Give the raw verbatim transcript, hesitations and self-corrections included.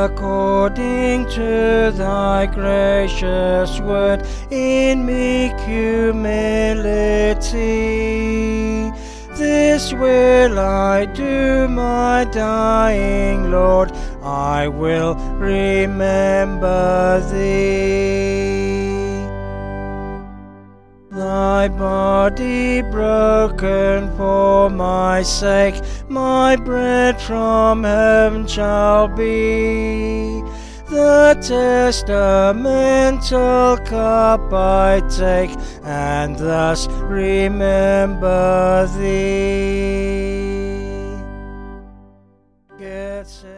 according to thy gracious word, in meek humility. This will I do, my dying Lord, I will remember thee. Thy body broken for my sake, my bread from heaven shall be. The testamental cup I take, and thus remember thee. Get